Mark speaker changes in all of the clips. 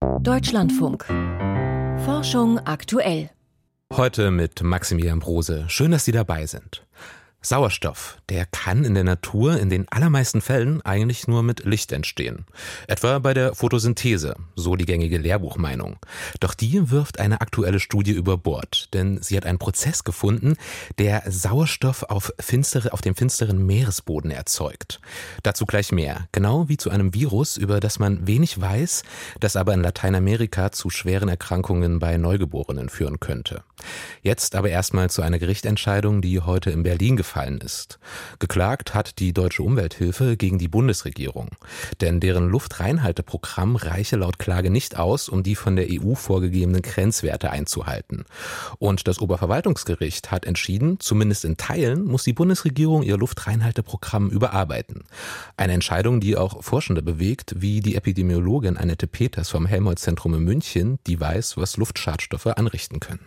Speaker 1: Deutschlandfunk. Forschung aktuell.
Speaker 2: Heute mit Maximilian Brose. Schön, dass Sie dabei sind. Sauerstoff, der kann in der Natur in den allermeisten Fällen eigentlich nur mit Licht entstehen. Etwa bei der Photosynthese, so die gängige Lehrbuchmeinung. Doch die wirft eine aktuelle Studie über Bord, denn sie hat einen Prozess gefunden, der Sauerstoff auf dem finsteren Meeresboden erzeugt. Dazu gleich mehr, genau wie zu einem Virus, über das man wenig weiß, das aber in Lateinamerika zu schweren Erkrankungen bei Neugeborenen führen könnte. Jetzt aber erstmal zu einer Gerichtsentscheidung, die heute in Berlin gefallen ist. Geklagt hat die Deutsche Umwelthilfe gegen die Bundesregierung. Denn deren Luftreinhalteprogramm reiche laut Klage nicht aus, um die von der EU vorgegebenen Grenzwerte einzuhalten. Und das Oberverwaltungsgericht hat entschieden, zumindest in Teilen muss die Bundesregierung ihr Luftreinhalteprogramm überarbeiten. Eine Entscheidung, die auch Forschende bewegt, wie die Epidemiologin Annette Peters vom Helmholtz-Zentrum in München, die weiß, was Luftschadstoffe anrichten können.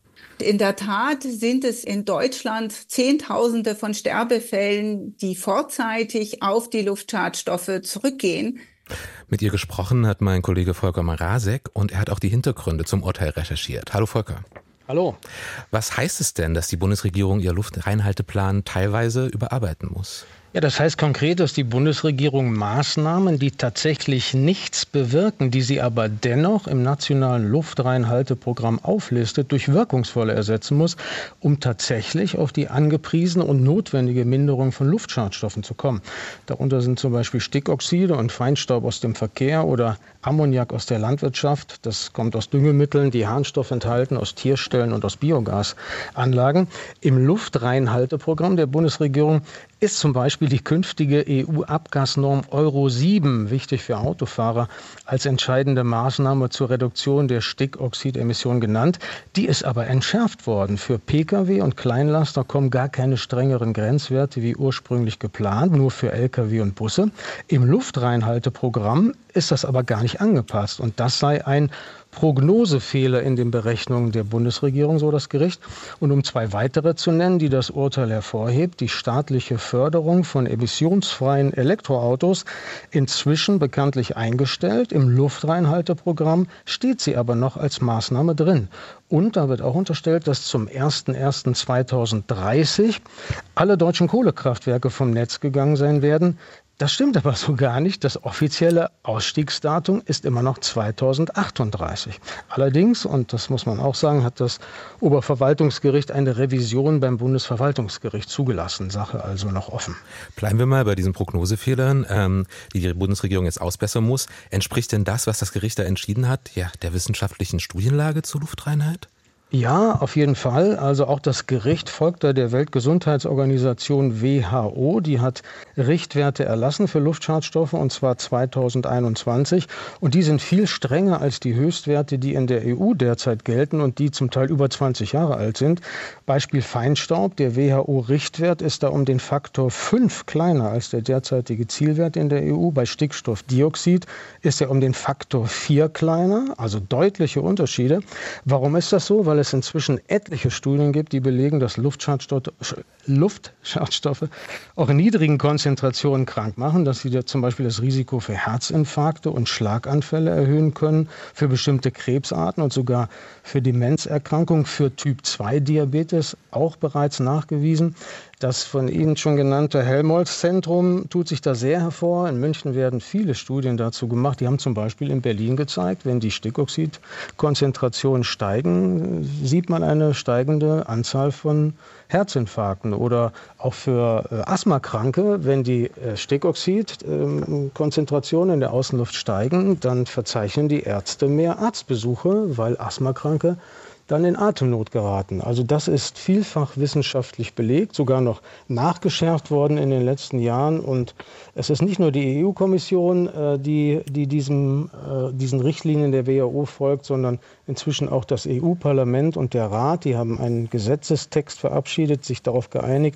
Speaker 3: In der Tat sind es in Deutschland Zehntausende von Sterbefällen, die vorzeitig auf die Luftschadstoffe zurückgehen.
Speaker 2: Mit ihr gesprochen hat mein Kollege Volker Marasek und er hat auch die Hintergründe zum Urteil recherchiert. Hallo Volker.
Speaker 4: Hallo.
Speaker 2: Was heißt es denn, dass die Bundesregierung ihr Luftreinhalteplan teilweise überarbeiten muss?
Speaker 4: Ja, das heißt konkret, dass die Bundesregierung Maßnahmen, die tatsächlich nichts bewirken, die sie aber dennoch im nationalen Luftreinhalteprogramm auflistet, durch wirkungsvolle ersetzen muss, um tatsächlich auf die angepriesene und notwendige Minderung von Luftschadstoffen zu kommen. Darunter sind zum Beispiel Stickoxide und Feinstaub aus dem Verkehr oder Ammoniak aus der Landwirtschaft. Das kommt aus Düngemitteln, die Harnstoff enthalten, aus Tierställen und aus Biogasanlagen. Im Luftreinhalteprogramm der Bundesregierung ist zum Beispiel die künftige EU-Abgasnorm Euro 7, wichtig für Autofahrer, als entscheidende Maßnahme zur Reduktion der Stickoxidemissionen genannt. Die ist aber entschärft worden. Für Pkw und Kleinlaster kommen gar keine strengeren Grenzwerte wie ursprünglich geplant, nur für Lkw und Busse. Im Luftreinhalteprogramm ist das aber gar nicht angepasst. Und das sei ein Prognosefehler in den Berechnungen der Bundesregierung, so das Gericht. Und um zwei weitere zu nennen, die das Urteil hervorhebt, die staatliche Förderung von emissionsfreien Elektroautos, inzwischen bekanntlich eingestellt. Im Luftreinhalteprogramm steht sie aber noch als Maßnahme drin. Und da wird auch unterstellt, dass zum 01.01.2030 alle deutschen Kohlekraftwerke vom Netz gegangen sein werden. Das stimmt aber so gar nicht. Das offizielle Ausstiegsdatum ist immer noch 2038. Allerdings, und das muss man auch sagen, hat das Oberverwaltungsgericht eine Revision beim Bundesverwaltungsgericht zugelassen. Sache also noch offen.
Speaker 2: Bleiben wir mal bei diesen Prognosefehlern, die die Bundesregierung jetzt ausbessern muss. Entspricht denn das, was das Gericht da entschieden hat, ja, der wissenschaftlichen Studienlage zur Luftreinheit?
Speaker 4: Ja, auf jeden Fall. Also auch das Gericht folgt da der Weltgesundheitsorganisation WHO. Die hat Richtwerte erlassen für Luftschadstoffe, und zwar 2021. Und die sind viel strenger als die Höchstwerte, die in der EU derzeit gelten und die zum Teil über 20 Jahre alt sind. Beispiel Feinstaub. Der WHO-Richtwert ist da um den Faktor 5 kleiner als der derzeitige Zielwert in der EU. Bei Stickstoffdioxid ist er um den Faktor 4 kleiner, also deutliche Unterschiede. Warum ist das so? Weil es inzwischen etliche Studien gibt, die belegen, dass Luftschadstoffe auch in niedrigen Konzentrationen krank machen, dass sie zum Beispiel das Risiko für Herzinfarkte und Schlaganfälle erhöhen können, für bestimmte Krebsarten und sogar für Demenzerkrankungen, für Typ-2-Diabetes auch bereits nachgewiesen. Das von Ihnen schon genannte Helmholtz-Zentrum tut sich da sehr hervor. In München werden viele Studien dazu gemacht. Die haben zum Beispiel in Berlin gezeigt, wenn die Stickoxidkonzentrationen steigen, sieht man eine steigende Anzahl von Herzinfarkten. Oder auch für Asthmakranke, wenn die Stickoxidkonzentrationen in der Außenluft steigen, dann verzeichnen die Ärzte mehr Arztbesuche, weil Asthmakranke dann in Atemnot geraten. Also das ist vielfach wissenschaftlich belegt, sogar noch nachgeschärft worden in den letzten Jahren. Und es ist nicht nur die EU-Kommission, die diesen Richtlinien der WHO folgt, sondern inzwischen auch das EU-Parlament und der Rat. Die haben einen Gesetzestext verabschiedet, sich darauf geeinigt.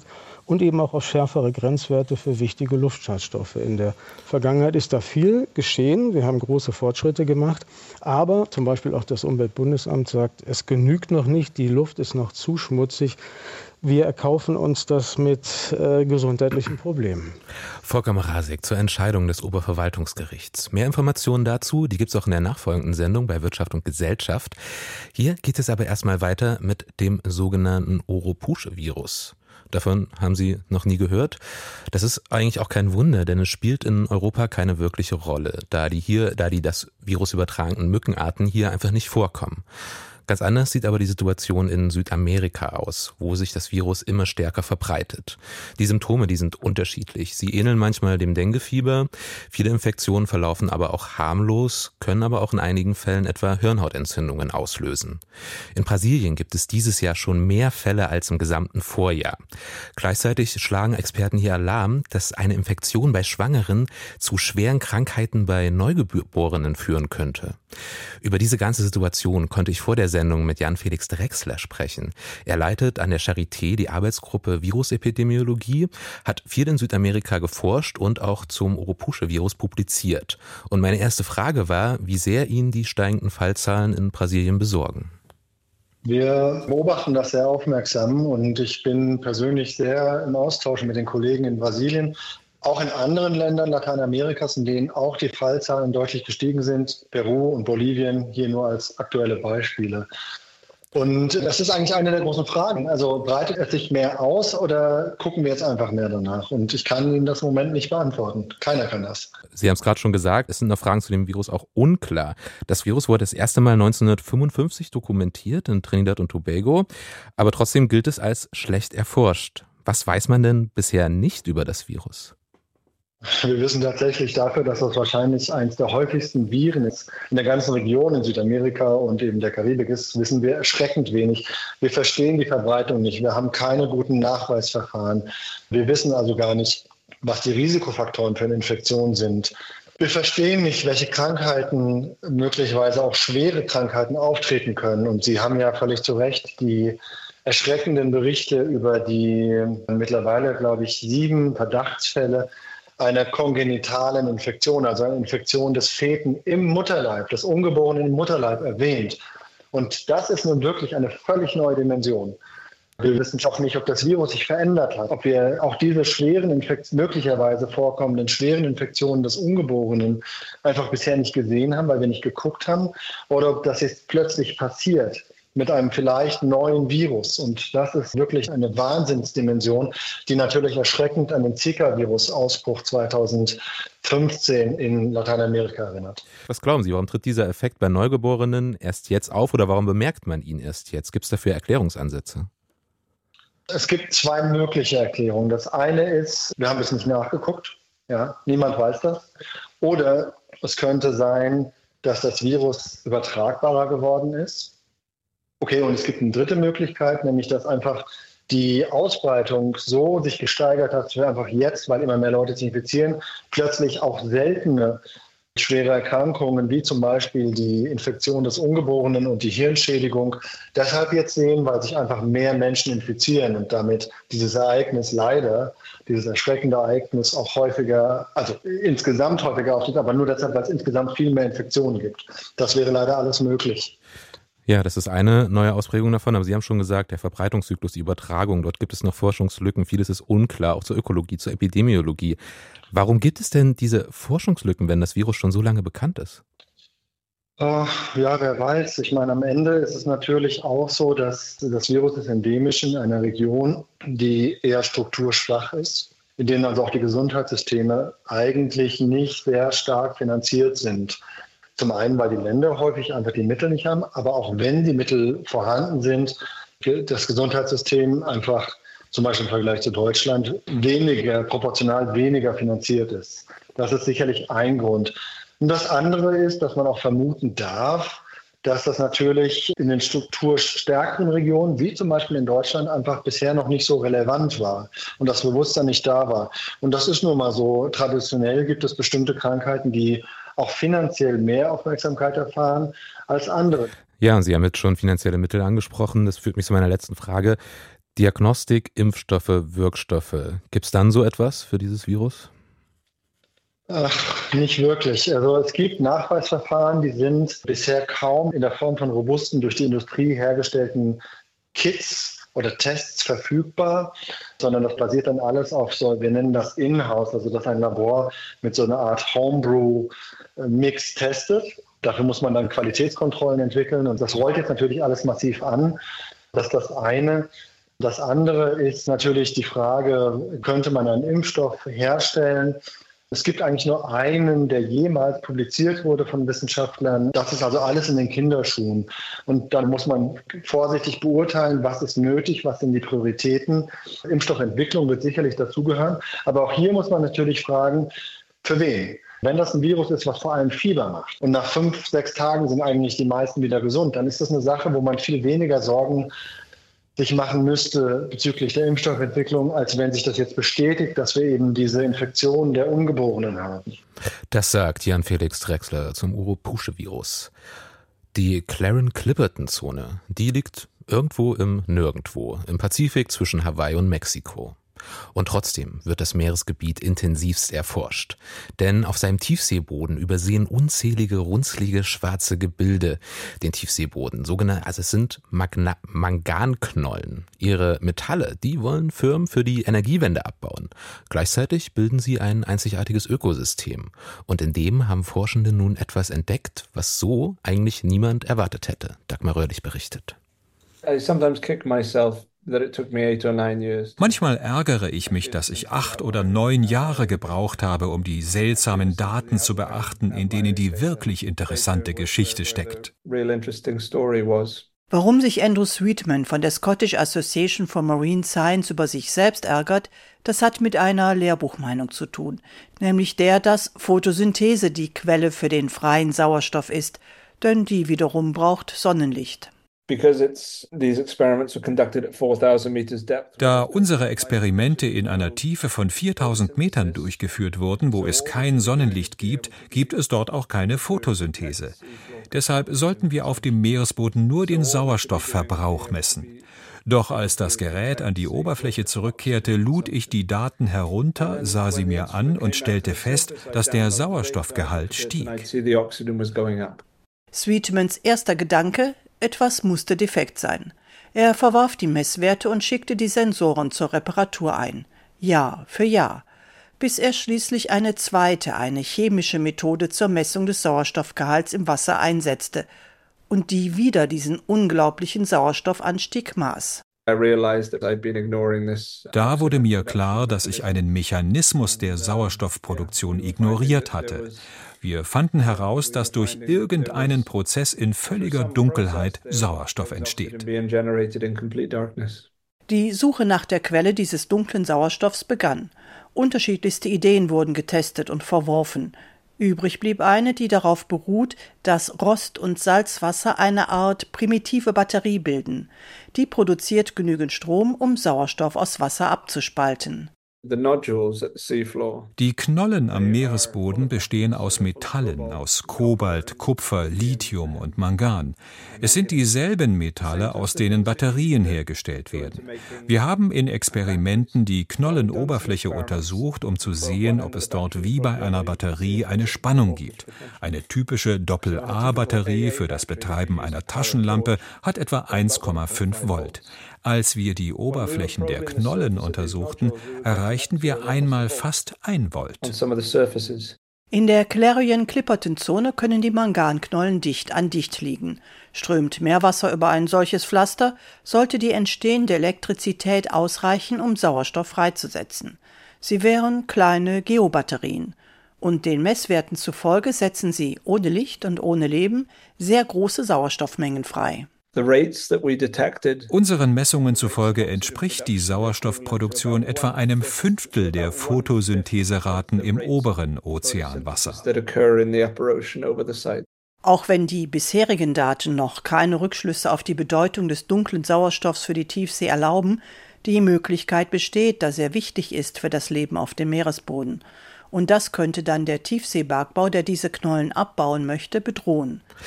Speaker 4: und eben auch auf schärfere Grenzwerte für wichtige Luftschadstoffe. In der Vergangenheit ist da viel geschehen. Wir haben große Fortschritte gemacht. Aber zum Beispiel auch das Umweltbundesamt sagt, es genügt noch nicht, die Luft ist noch zu schmutzig. Wir erkaufen uns das mit gesundheitlichen Problemen.
Speaker 2: Volker Mrazek zur Entscheidung des Oberverwaltungsgerichts. Mehr Informationen dazu, die gibt es auch in der nachfolgenden Sendung bei Wirtschaft und Gesellschaft. Hier geht es aber erstmal weiter mit dem sogenannten Oropouche-Virus. Davon haben Sie noch nie gehört. Das ist eigentlich auch kein Wunder, denn es spielt in Europa keine wirkliche Rolle, da die das Virus übertragenden Mückenarten hier einfach nicht vorkommen. Ganz anders sieht aber die Situation in Südamerika aus, wo sich das Virus immer stärker verbreitet. Die Symptome, die sind unterschiedlich. Sie ähneln manchmal dem Denguefieber. Viele Infektionen verlaufen aber auch harmlos, können aber auch in einigen Fällen etwa Hirnhautentzündungen auslösen. In Brasilien gibt es dieses Jahr schon mehr Fälle als im gesamten Vorjahr. Gleichzeitig schlagen Experten hier Alarm, dass eine Infektion bei Schwangeren zu schweren Krankheiten bei Neugeborenen führen könnte. Über diese ganze Situation konnte ich vor der Sendung mit Jan-Felix Drechsler sprechen. Er leitet an der Charité die Arbeitsgruppe Virusepidemiologie, hat viel in Südamerika geforscht und auch zum Oropouche-Virus publiziert. Und meine erste Frage war, wie sehr ihn die steigenden Fallzahlen in Brasilien besorgen.
Speaker 5: Wir beobachten das sehr aufmerksam und ich bin persönlich sehr im Austausch mit den Kollegen in Brasilien. Auch in anderen Ländern Lateinamerikas, in denen auch die Fallzahlen deutlich gestiegen sind, Peru und Bolivien hier nur als aktuelle Beispiele. Und das ist eigentlich eine der großen Fragen. Also breitet es sich mehr aus oder gucken wir jetzt einfach mehr danach? Und ich kann Ihnen das im Moment nicht beantworten. Keiner kann das.
Speaker 2: Sie haben es gerade schon gesagt, es sind noch Fragen zu dem Virus auch unklar. Das Virus wurde das erste Mal 1955 dokumentiert in Trinidad und Tobago, aber trotzdem gilt es als schlecht erforscht. Was weiß man denn bisher nicht über das Virus?
Speaker 5: Wir wissen tatsächlich dafür, dass das wahrscheinlich eines der häufigsten Viren ist in der ganzen Region in Südamerika und eben der Karibik ist, wissen wir erschreckend wenig. Wir verstehen die Verbreitung nicht. Wir haben keine guten Nachweisverfahren. Wir wissen also gar nicht, was die Risikofaktoren für eine Infektion sind. Wir verstehen nicht, welche Krankheiten, möglicherweise auch schwere Krankheiten auftreten können. Und Sie haben ja völlig zu Recht die erschreckenden Berichte über die mittlerweile, glaube ich, 7 Verdachtsfälle einer kongenitalen Infektion, also einer Infektion des Feten im Mutterleib, des Ungeborenen im Mutterleib erwähnt. Und das ist nun wirklich eine völlig neue Dimension. Wir wissen auch nicht, ob das Virus sich verändert hat, ob wir auch diese schweren möglicherweise vorkommenden schweren Infektionen des Ungeborenen einfach bisher nicht gesehen haben, weil wir nicht geguckt haben, oder ob das jetzt plötzlich passiert mit einem vielleicht neuen Virus. Und das ist wirklich eine Wahnsinnsdimension, die natürlich erschreckend an den Zika-Virus-Ausbruch 2015 in Lateinamerika erinnert.
Speaker 2: Was glauben Sie, warum tritt dieser Effekt bei Neugeborenen erst jetzt auf oder warum bemerkt man ihn erst jetzt? Gibt es dafür Erklärungsansätze?
Speaker 5: Es gibt 2 mögliche Erklärungen. Das eine ist, wir haben es nicht nachgeguckt, ja, niemand weiß das. Oder es könnte sein, dass das Virus übertragbarer geworden ist. Okay, und es gibt eine dritte Möglichkeit, nämlich dass einfach die Ausbreitung so sich gesteigert hat, dass wir einfach jetzt, weil immer mehr Leute sich infizieren, plötzlich auch seltene schwere Erkrankungen, wie zum Beispiel die Infektion des Ungeborenen und die Hirnschädigung, deshalb jetzt sehen, weil sich einfach mehr Menschen infizieren und damit dieses Ereignis leider, dieses erschreckende Ereignis auch häufiger, also insgesamt häufiger auftritt, aber nur deshalb, weil es insgesamt viel mehr Infektionen gibt. Das wäre leider alles möglich.
Speaker 2: Ja, das ist eine neue Ausprägung davon, aber Sie haben schon gesagt, der Verbreitungszyklus, die Übertragung, dort gibt es noch Forschungslücken, vieles ist unklar, auch zur Ökologie, zur Epidemiologie. Warum gibt es denn diese Forschungslücken, wenn das Virus schon so lange bekannt ist?
Speaker 5: Ja, wer weiß. Ich meine, am Ende ist es natürlich auch so, dass das Virus ist endemisch in einer Region, die eher strukturschwach ist, in denen also auch die Gesundheitssysteme eigentlich nicht sehr stark finanziert sind. Zum einen, weil die Länder häufig einfach die Mittel nicht haben, aber auch wenn die Mittel vorhanden sind, das Gesundheitssystem einfach zum Beispiel im Vergleich zu Deutschland proportional weniger finanziert ist. Das ist sicherlich ein Grund. Und das andere ist, dass man auch vermuten darf, dass das natürlich in den strukturstärkeren Regionen, wie zum Beispiel in Deutschland, einfach bisher noch nicht so relevant war und das Bewusstsein nicht da war. Und das ist nun mal so. Traditionell gibt es bestimmte Krankheiten, die auch finanziell mehr Aufmerksamkeit erfahren als andere.
Speaker 2: Ja, und Sie haben jetzt schon finanzielle Mittel angesprochen. Das führt mich zu meiner letzten Frage. Diagnostik, Impfstoffe, Wirkstoffe. Gibt es dann so etwas für dieses Virus?
Speaker 5: Ach, nicht wirklich. Also es gibt Nachweisverfahren, die sind bisher kaum in der Form von robusten, durch die Industrie hergestellten Kits oder Tests verfügbar, sondern das basiert dann alles auf so, wir nennen das In-house, also dass ein Labor mit so einer Art Homebrew-Mix testet. Dafür muss man dann Qualitätskontrollen entwickeln und das rollt jetzt natürlich alles massiv an. Das ist das eine. Das andere ist natürlich die Frage, könnte man einen Impfstoff herstellen? Es gibt eigentlich nur einen, der jemals publiziert wurde von Wissenschaftlern. Das ist also alles in den Kinderschuhen. Und dann muss man vorsichtig beurteilen, was ist nötig, was sind die Prioritäten. Impfstoffentwicklung wird sicherlich dazugehören. Aber auch hier muss man natürlich fragen, für wen? Wenn das ein Virus ist, was vor allem Fieber macht und nach 5, 6 Tagen sind eigentlich die meisten wieder gesund, dann ist das eine Sache, wo man viel weniger Sorgen sich machen müsste bezüglich der Impfstoffentwicklung, als wenn sich das jetzt bestätigt, dass wir eben diese Infektion der Ungeborenen haben.
Speaker 2: Das sagt Jan-Felix Drechsler zum Uropusche-Virus. Die Clarion-Clipperton-Zone, die liegt irgendwo im Nirgendwo, im Pazifik zwischen Hawaii und Mexiko. Und trotzdem wird das Meeresgebiet intensivst erforscht. Denn auf seinem Tiefseeboden übersehen unzählige runzlige schwarze Gebilde den Tiefseeboden. Also es sind Manganknollen. Ihre Metalle, die wollen Firmen für die Energiewende abbauen. Gleichzeitig bilden sie ein einzigartiges Ökosystem. Und in dem haben Forschende nun etwas entdeckt, was so eigentlich niemand erwartet hätte. Dagmar Röhrlich berichtet.
Speaker 6: I sometimes kick myself.
Speaker 7: Manchmal ärgere ich mich, dass ich 8 oder 9 Jahre gebraucht habe, um die seltsamen Daten zu beachten, in denen die wirklich interessante Geschichte steckt.
Speaker 8: Warum sich Andrew Sweetman von der Scottish Association for Marine Science über sich selbst ärgert, das hat mit einer Lehrbuchmeinung zu tun, nämlich der, dass Photosynthese die Quelle für den freien Sauerstoff ist, denn die wiederum braucht Sonnenlicht.
Speaker 7: Da unsere Experimente in einer Tiefe von 4000 Metern durchgeführt wurden, wo es kein Sonnenlicht gibt, gibt es dort auch keine Photosynthese. Deshalb sollten wir auf dem Meeresboden nur den Sauerstoffverbrauch messen. Doch als das Gerät an die Oberfläche zurückkehrte, lud ich die Daten herunter, sah sie mir an und stellte fest, dass der Sauerstoffgehalt stieg.
Speaker 8: Sweetmans erster Gedanke: Etwas musste defekt sein. Er verwarf die Messwerte und schickte die Sensoren zur Reparatur ein. Jahr für Jahr. Bis er schließlich eine chemische Methode zur Messung des Sauerstoffgehalts im Wasser einsetzte und die wieder diesen unglaublichen Sauerstoffanstieg maß.
Speaker 7: Da wurde mir klar, dass ich einen Mechanismus der Sauerstoffproduktion ignoriert hatte. Wir fanden heraus, dass durch irgendeinen Prozess in völliger Dunkelheit Sauerstoff entsteht.
Speaker 8: Die Suche nach der Quelle dieses dunklen Sauerstoffs begann. Unterschiedlichste Ideen wurden getestet und verworfen. Übrig blieb eine, die darauf beruht, dass Rost und Salzwasser eine Art primitive Batterie bilden. Die produziert genügend Strom, um Sauerstoff aus Wasser abzuspalten.
Speaker 7: Die Knollen am Meeresboden bestehen aus Metallen, aus Kobalt, Kupfer, Lithium und Mangan. Es sind dieselben Metalle, aus denen Batterien hergestellt werden. Wir haben in Experimenten die Knollenoberfläche untersucht, um zu sehen, ob es dort wie bei einer Batterie eine Spannung gibt. Eine typische Doppel-A-Batterie für das Betreiben einer Taschenlampe hat etwa 1,5 Volt. Als wir die Oberflächen der Knollen untersuchten, erreichten wir einmal fast 1 Volt.
Speaker 8: In der Clarion-Clipperton-Zone können die Manganknollen dicht an dicht liegen. Strömt Meerwasser über ein solches Pflaster, sollte die entstehende Elektrizität ausreichen, um Sauerstoff freizusetzen. Sie wären kleine Geobatterien. Und den Messwerten zufolge setzen sie ohne Licht und ohne Leben sehr große Sauerstoffmengen frei.
Speaker 7: Unseren Messungen zufolge entspricht die Sauerstoffproduktion etwa 1/5 der Photosyntheseraten im oberen Ozeanwasser.
Speaker 8: Auch wenn die bisherigen Daten noch keine Rückschlüsse auf die Bedeutung des dunklen Sauerstoffs für die Tiefsee erlauben, die Möglichkeit besteht, dass er wichtig ist für das Leben auf dem Meeresboden. Und das könnte dann der Tiefseebergbau, der diese Knollen abbauen möchte, bedrohen.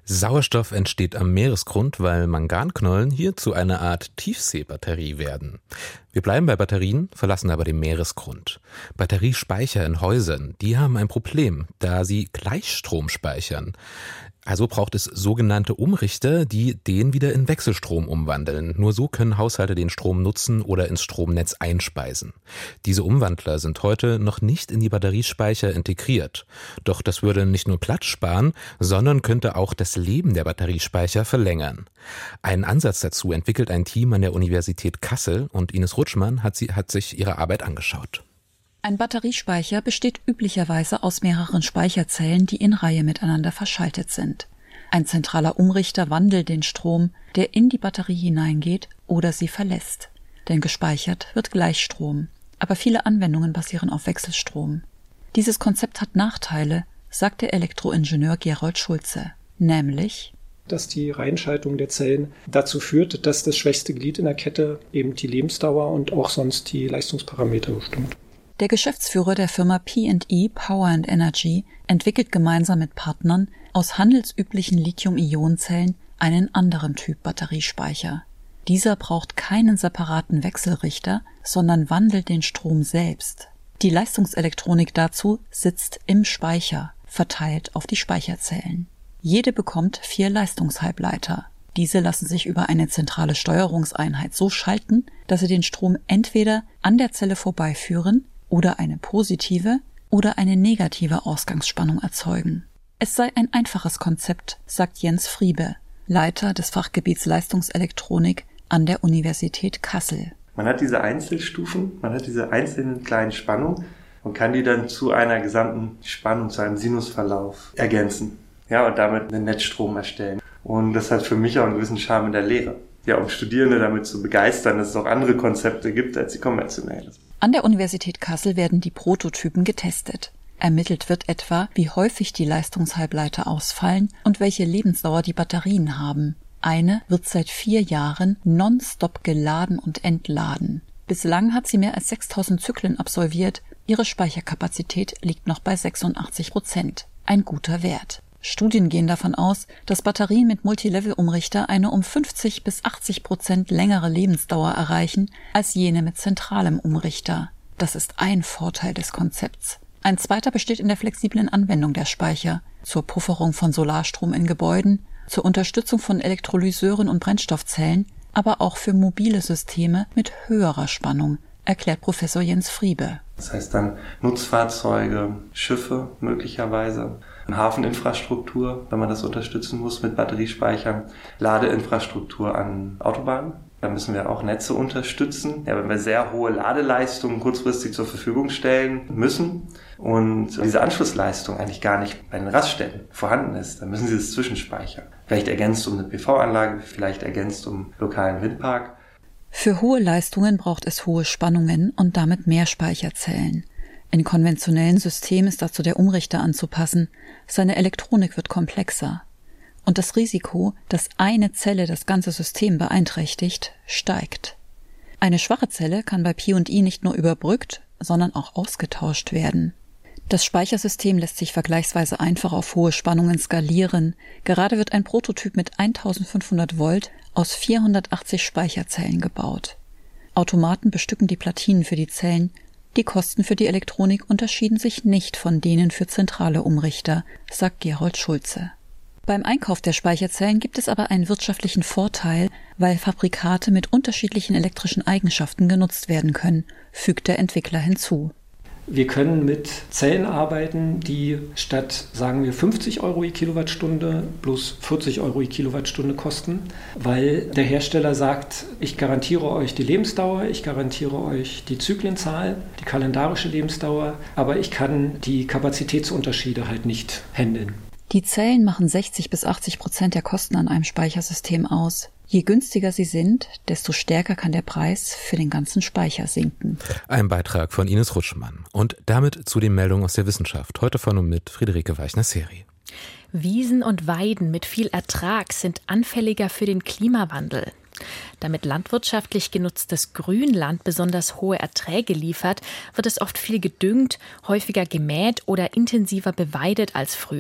Speaker 2: Sauerstoff entsteht am Meeresgrund, weil Manganknollen hier zu einer Art Tiefseebatterie werden. Wir bleiben bei Batterien, verlassen aber den Meeresgrund. Batteriespeicher in Häusern, die haben ein Problem, da sie Gleichstrom speichern. Also braucht es sogenannte Umrichter, die den wieder in Wechselstrom umwandeln. Nur so können Haushalte den Strom nutzen oder ins Stromnetz einspeisen. Diese Umwandler sind heute noch nicht in die Batteriespeicher integriert. Doch das würde nicht nur Platz sparen, sondern könnte auch das Leben der Batteriespeicher verlängern. Einen Ansatz dazu entwickelt ein Team an der Universität Kassel und Ines Rutschmann hat sich ihre Arbeit angeschaut.
Speaker 9: Ein Batteriespeicher besteht üblicherweise aus mehreren Speicherzellen, die in Reihe miteinander verschaltet sind. Ein zentraler Umrichter wandelt den Strom, der in die Batterie hineingeht oder sie verlässt. Denn gespeichert wird Gleichstrom. Aber viele Anwendungen basieren auf Wechselstrom. Dieses Konzept hat Nachteile, sagt der Elektroingenieur Gerold Schulze. Nämlich,
Speaker 10: dass die Reinschaltung der Zellen dazu führt, dass das schwächste Glied in der Kette eben die Lebensdauer und auch sonst die Leistungsparameter bestimmt.
Speaker 9: Der Geschäftsführer der Firma P&E Power and Energy entwickelt gemeinsam mit Partnern aus handelsüblichen Lithium-Ionen-Zellen einen anderen Typ Batteriespeicher. Dieser braucht keinen separaten Wechselrichter, sondern wandelt den Strom selbst. Die Leistungselektronik dazu sitzt im Speicher, verteilt auf die Speicherzellen. Jede bekommt 4 Leistungshalbleiter. Diese lassen sich über eine zentrale Steuerungseinheit so schalten, dass sie den Strom entweder an der Zelle vorbeiführen oder eine positive oder eine negative Ausgangsspannung erzeugen. Es sei ein einfaches Konzept, sagt Jens Friebe, Leiter des Fachgebiets Leistungselektronik an der Universität Kassel.
Speaker 11: Man hat diese Einzelstufen, man hat diese einzelnen kleinen Spannungen und kann die dann zu einer gesamten Spannung, zu einem Sinusverlauf ergänzen. Ja, und damit einen Netzstrom erstellen. Und das hat für mich auch einen gewissen Charme in der Lehre. Ja, um Studierende damit zu begeistern, dass es auch andere Konzepte gibt als die konventionellen.
Speaker 9: An der Universität Kassel werden die Prototypen getestet. Ermittelt wird etwa, wie häufig die Leistungshalbleiter ausfallen und welche Lebensdauer die Batterien haben. Eine wird seit 4 Jahren nonstop geladen und entladen. Bislang hat sie mehr als 6000 Zyklen absolviert. Ihre Speicherkapazität liegt noch bei 86%. Ein guter Wert. Studien gehen davon aus, dass Batterien mit Multilevel-Umrichter eine um 50 bis 80% längere Lebensdauer erreichen als jene mit zentralem Umrichter. Das ist ein Vorteil des Konzepts. Ein zweiter besteht in der flexiblen Anwendung der Speicher, zur Pufferung von Solarstrom in Gebäuden, zur Unterstützung von Elektrolyseuren und Brennstoffzellen, aber auch für mobile Systeme mit höherer Spannung, erklärt Professor Jens Friebe.
Speaker 11: Das heißt dann Nutzfahrzeuge, Schiffe möglicherweise, Hafeninfrastruktur, wenn man das unterstützen muss mit Batteriespeichern, Ladeinfrastruktur an Autobahnen. Da müssen wir auch Netze unterstützen. Ja, wenn wir sehr hohe Ladeleistungen kurzfristig zur Verfügung stellen müssen und diese Anschlussleistung eigentlich gar nicht bei den Raststätten vorhanden ist, dann müssen Sie das zwischenspeichern. Vielleicht ergänzt um eine PV-Anlage, vielleicht ergänzt um lokalen Windpark.
Speaker 9: Für hohe Leistungen braucht es hohe Spannungen und damit mehr Speicherzellen. In konventionellen Systemen ist dazu der Umrichter anzupassen. Seine Elektronik wird komplexer. Und das Risiko, dass eine Zelle das ganze System beeinträchtigt, steigt. Eine schwache Zelle kann bei P&E nicht nur überbrückt, sondern auch ausgetauscht werden. Das Speichersystem lässt sich vergleichsweise einfach auf hohe Spannungen skalieren. Gerade wird ein Prototyp mit 1500 Volt aus 480 Speicherzellen gebaut. Automaten bestücken die Platinen für die Zellen. Die Kosten für die Elektronik unterschieden sich nicht von denen für zentrale Umrichter, sagt Gerold Schulze. Beim Einkauf der Speicherzellen gibt es aber einen wirtschaftlichen Vorteil, weil Fabrikate mit unterschiedlichen elektrischen Eigenschaften genutzt werden können, fügt der Entwickler hinzu.
Speaker 10: Wir können mit Zellen arbeiten, die statt, sagen wir, 50 Euro je Kilowattstunde plus 40 Euro je Kilowattstunde kosten, weil der Hersteller sagt, ich garantiere euch die Lebensdauer, ich garantiere euch die Zyklenzahl, die kalendarische Lebensdauer, aber ich kann die Kapazitätsunterschiede halt nicht handeln.
Speaker 9: Die Zellen machen 60 bis 80% der Kosten an einem Speichersystem aus. Je günstiger sie sind, desto stärker kann der Preis für den ganzen Speicher sinken.
Speaker 2: Ein Beitrag von Ines Rutschmann. Und damit zu den Meldungen aus der Wissenschaft. Heute von und mit Friederike Weichner-Seri.
Speaker 1: Wiesen und Weiden mit viel Ertrag sind anfälliger für den Klimawandel. Damit landwirtschaftlich genutztes Grünland besonders hohe Erträge liefert, wird es oft viel gedüngt, häufiger gemäht oder intensiver beweidet als früher.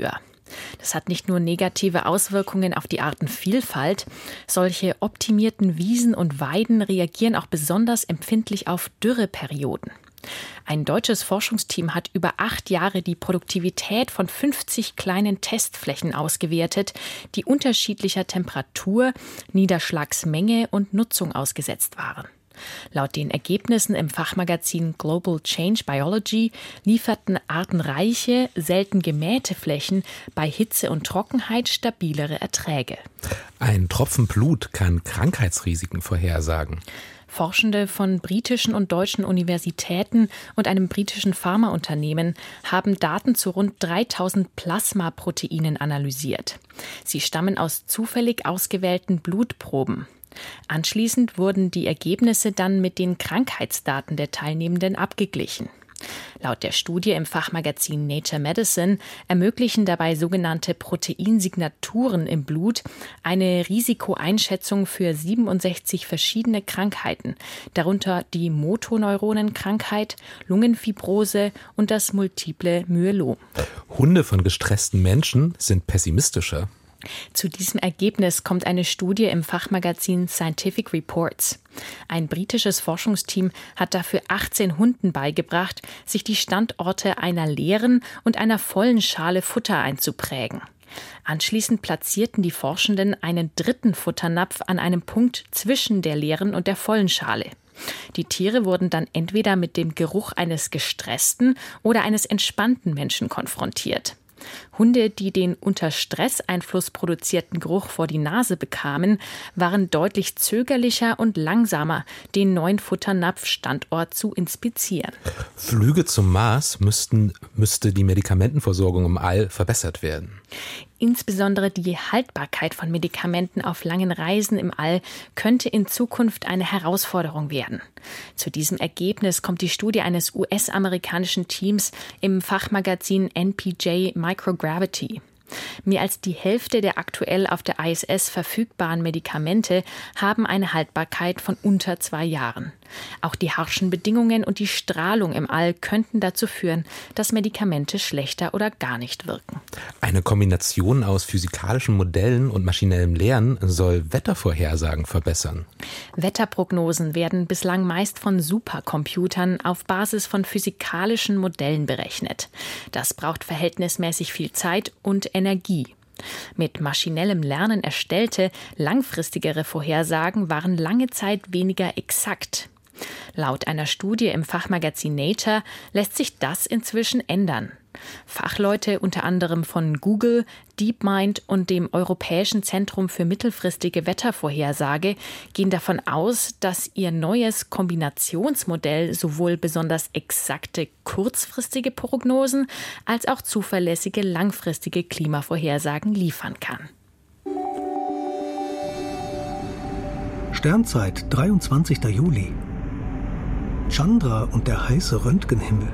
Speaker 1: Das hat nicht nur negative Auswirkungen auf die Artenvielfalt. Solche optimierten Wiesen und Weiden reagieren auch besonders empfindlich auf Dürreperioden. Ein deutsches Forschungsteam hat über 8 Jahre die Produktivität von 50 kleinen Testflächen ausgewertet, die unterschiedlicher Temperatur, Niederschlagsmenge und Nutzung ausgesetzt waren. Laut den Ergebnissen im Fachmagazin Global Change Biology lieferten artenreiche, selten gemähte Flächen bei Hitze und Trockenheit stabilere Erträge.
Speaker 2: Ein Tropfen Blut kann Krankheitsrisiken vorhersagen.
Speaker 1: Forschende von britischen und deutschen Universitäten und einem britischen Pharmaunternehmen haben Daten zu rund 3000 Plasmaproteinen analysiert. Sie stammen aus zufällig ausgewählten Blutproben. Anschließend wurden die Ergebnisse dann mit den Krankheitsdaten der Teilnehmenden abgeglichen. Laut der Studie im Fachmagazin Nature Medicine ermöglichen dabei sogenannte Proteinsignaturen im Blut eine Risikoeinschätzung für 67 verschiedene Krankheiten, darunter die Motoneuronenkrankheit, Lungenfibrose und das multiple Myelom.
Speaker 2: Hunde von gestressten Menschen sind pessimistischer.
Speaker 1: Zu diesem Ergebnis kommt eine Studie im Fachmagazin Scientific Reports. Ein britisches Forschungsteam hat dafür 18 Hunden beigebracht, sich die Standorte einer leeren und einer vollen Schale Futter einzuprägen. Anschließend platzierten die Forschenden einen dritten Futternapf an einem Punkt zwischen der leeren und der vollen Schale. Die Tiere wurden dann entweder mit dem Geruch eines gestressten oder eines entspannten Menschen konfrontiert. Hunde, die den unter Stresseinfluss produzierten Geruch vor die Nase bekamen, waren deutlich zögerlicher und langsamer, den neuen Futternapf-Standort zu inspizieren.
Speaker 2: Flüge zum Mars müsste die Medikamentenversorgung im All verbessert werden.
Speaker 1: Insbesondere die Haltbarkeit von Medikamenten auf langen Reisen im All könnte in Zukunft eine Herausforderung werden. Zu diesem Ergebnis kommt die Studie eines US-amerikanischen Teams im Fachmagazin NPJ Microgravity. Mehr als die Hälfte der aktuell auf der ISS verfügbaren Medikamente haben eine Haltbarkeit von unter 2 Jahren. Auch die harschen Bedingungen und die Strahlung im All könnten dazu führen, dass Medikamente schlechter oder gar nicht wirken.
Speaker 2: Eine Kombination aus physikalischen Modellen und maschinellem Lernen soll Wettervorhersagen verbessern.
Speaker 1: Wetterprognosen werden bislang meist von Supercomputern auf Basis von physikalischen Modellen berechnet. Das braucht verhältnismäßig viel Zeit und Energie. Mit maschinellem Lernen erstellte, langfristigere Vorhersagen waren lange Zeit weniger exakt. Laut einer Studie im Fachmagazin Nature lässt sich das inzwischen ändern. Fachleute unter anderem von Google, DeepMind und dem Europäischen Zentrum für mittelfristige Wettervorhersage gehen davon aus, dass ihr neues Kombinationsmodell sowohl besonders exakte kurzfristige Prognosen als auch zuverlässige langfristige Klimavorhersagen liefern kann.
Speaker 12: Sternzeit, 23. Juli. Chandra und der heiße Röntgenhimmel.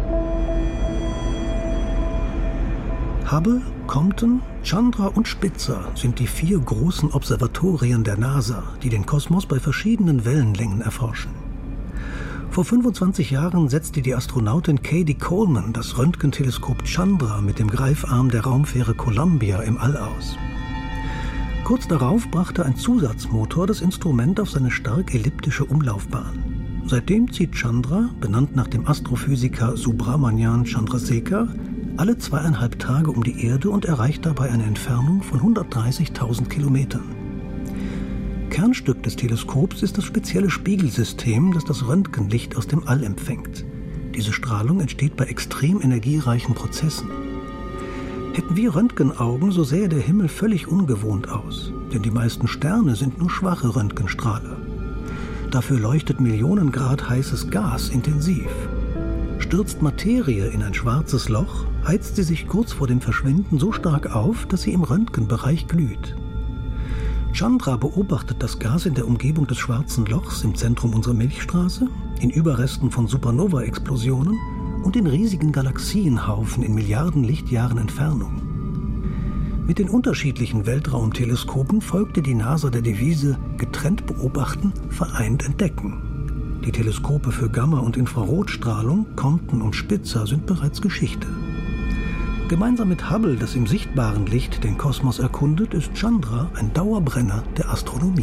Speaker 12: Hubble, Compton, Chandra und Spitzer sind die 4 großen Observatorien der NASA, die den Kosmos bei verschiedenen Wellenlängen erforschen. Vor 25 Jahren setzte die Astronautin Cady Coleman das Röntgenteleskop Chandra mit dem Greifarm der Raumfähre Columbia im All aus. Kurz darauf brachte ein Zusatzmotor das Instrument auf seine stark elliptische Umlaufbahn. Seitdem zieht Chandra, benannt nach dem Astrophysiker Subrahmanyan Chandrasekhar, alle 2,5 Tage um die Erde und erreicht dabei eine Entfernung von 130.000 Kilometern. Kernstück des Teleskops ist das spezielle Spiegelsystem, das das Röntgenlicht aus dem All empfängt. Diese Strahlung entsteht bei extrem energiereichen Prozessen. Hätten wir Röntgenaugen, so sähe der Himmel völlig ungewohnt aus, denn die meisten Sterne sind nur schwache Röntgenstrahler. Dafür leuchtet Millionen Grad heißes Gas intensiv. Stürzt Materie in ein schwarzes Loch, heizt sie sich kurz vor dem Verschwinden so stark auf, dass sie im Röntgenbereich glüht. Chandra beobachtet das Gas in der Umgebung des schwarzen Lochs im Zentrum unserer Milchstraße, in Überresten von Supernova-Explosionen und in riesigen Galaxienhaufen in Milliarden Lichtjahren Entfernung. Mit den unterschiedlichen Weltraumteleskopen folgte die NASA der Devise getrennt beobachten, vereint entdecken. Die Teleskope für Gamma- und Infrarotstrahlung, Compton und Spitzer, sind bereits Geschichte. Gemeinsam mit Hubble, das im sichtbaren Licht den Kosmos erkundet, ist Chandra ein Dauerbrenner der Astronomie.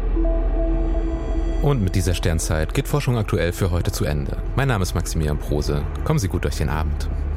Speaker 2: Und mit dieser Sternzeit geht Forschung aktuell für heute zu Ende. Mein Name ist Maximilian Prose. Kommen Sie gut durch den Abend.